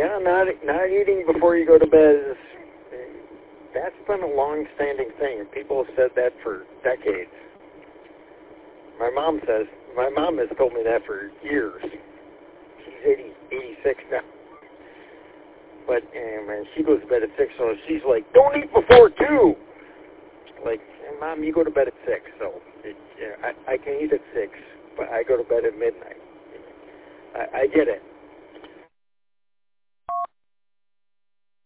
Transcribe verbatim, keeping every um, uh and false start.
Yeah, not not eating before you go to bed is, that's been a long-standing thing. People have said that for decades. My mom says, my mom has told me that for years. She's eighty, eighty-six now. But um, and she goes to bed at six, so she's like, don't eat before two. Like, Mom, you go to bed at six, so it, yeah, I, I can eat at six, but I go to bed at midnight. I, I get it.